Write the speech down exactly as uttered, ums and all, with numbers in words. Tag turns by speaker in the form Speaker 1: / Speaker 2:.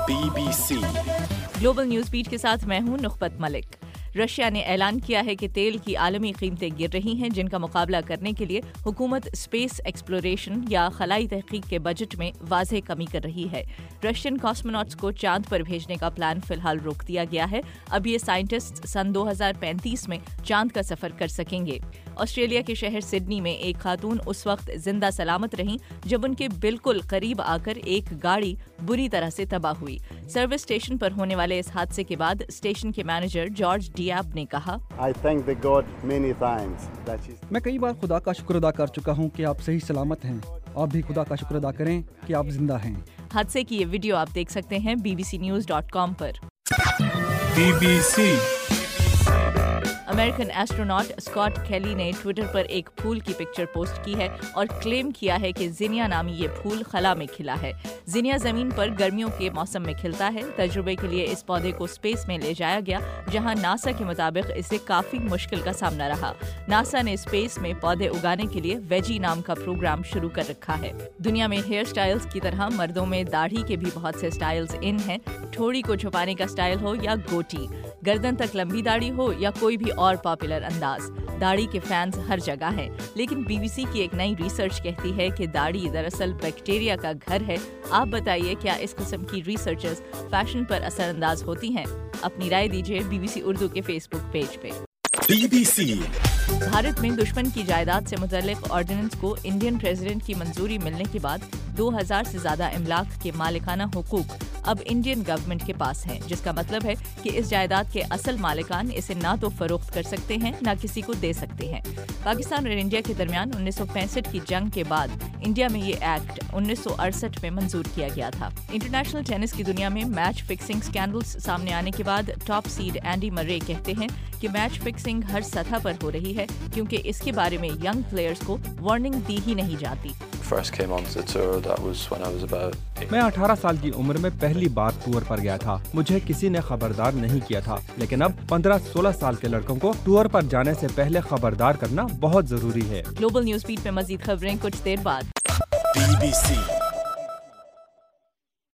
Speaker 1: Be B C
Speaker 2: global news beat کے ساتھ میں ہوں نخبت ملک۔ رشیا نے اعلان کیا ہے کہ تیل کی عالمی قیمتیں گر رہی ہیں، جن کا مقابلہ کرنے کے لیے حکومت اسپیس ایکسپلوریشن یا خلائی تحقیق کے بجٹ میں واضح کمی کر رہی ہے۔ رشین کاسموناٹس کو چاند پر بھیجنے کا پلان فی الحال روک دیا گیا ہے۔ اب یہ سائنٹسٹ سن دو ہزار پینتیس میں چاند کا سفر کر سکیں گے۔ آسٹریلیا کے شہر سڈنی میں ایک خاتون اس وقت زندہ سلامت رہیں جب ان کے بالکل قریب آ کر ایک گاڑی بری طرح سے تباہ ہوئی۔ سروس اسٹیشن پر ہونے والے اس حادثے کے بعد اسٹیشن کے مینیجر جارج ڈیاب نے کہا،
Speaker 3: میں کئی بار خدا کا شکر ادا کر چکا ہوں کہ آپ صحیح سلامت ہیں۔ آپ بھی خدا کا شکر ادا کریں کہ آپ زندہ ہیں۔
Speaker 2: حادثے کی یہ ویڈیو آپ دیکھ سکتے ہیں B B C news dot com پر۔
Speaker 1: B B C
Speaker 2: American astronaut Scott Kelly نے ٹویٹر پر ایک پھول کی پکچر پوسٹ کی ہے اور کلیم کیا ہے کہ زینیا نامی یہ پھول خلا میں کھلا ہے۔ زینیا زمین پر گرمیوں کے موسم میں کھلتا ہے۔ تجربے کے لیے اس پودے کو اسپیس میں لے جایا گیا، جہاں ناسا کے مطابق اسے کافی مشکل کا سامنا رہا۔ ناسا نے اسپیس میں پودے اگانے کے لیے ویجی نام کا پروگرام شروع کر رکھا ہے۔ دنیا میں ہیئر سٹائلز کی طرح مردوں میں داڑھی کے بھی بہت سے سٹائلز ان ہیں۔ ٹھوڑی کو چھپانے کا سٹائل ہو یا گوٹی، گردن تک لمبی داڑھی ہو یا کوئی بھی اور پاپولر انداز، داڑھی کے فینز ہر جگہ ہیں۔ لیکن بی بی سی کی ایک نئی ریسرچ کہتی ہے کہ داڑھی دراصل بیکٹیریا کا گھر ہے۔ آپ بتائیے، کیا اس قسم کی ریسرچز فیشن پر اثر انداز ہوتی ہیں؟ اپنی رائے دیجیے بی بی سی اردو کے فیس بک پیج پہ۔
Speaker 1: بی بی سی
Speaker 2: بھارت میں دشمن کی جائیداد سے متعلق آرڈیننس کو انڈین پریزیڈنٹ کی منظوری ملنے کے بعد دو ہزار سے زیادہ املاک کے مالکانہ حقوق اب انڈین گورنمنٹ کے پاس ہیں، جس کا مطلب ہے کہ اس جائیداد کے اصل مالکان اسے نہ تو فروخت کر سکتے ہیں نہ کسی کو دے سکتے ہیں۔ پاکستان اور انڈیا کے درمیان انیس سو پینسٹھ کی جنگ کے بعد انڈیا میں یہ ایکٹ انیس سو اڑسٹھ میں منظور کیا گیا تھا۔ انٹرنیشنل ٹینس کی دنیا میں میچ فکسنگ اسکینڈلز سامنے آنے کے بعد ٹاپ سیڈ اینڈی مرے کہتے ہیں کہ میچ فکسنگ ہر سطح پر ہو رہی ہے، کیونکہ اس کے بارے میں ینگ پلیئرز کو وارننگ دی ہی نہیں جاتی۔
Speaker 3: میں اٹھارہ سال کی عمر میں پہلی بار ٹور پر گیا تھا۔ مجھے کسی نے خبردار نہیں کیا تھا، لیکن اب پندرہ سولہ سال کے لڑکوں کو ٹور پر جانے سے پہلے خبردار کرنا بہت ضروری ہے۔
Speaker 2: گلوبل نیوز بیٹ میں مزید خبریں کچھ دیر بعد۔
Speaker 1: Be B C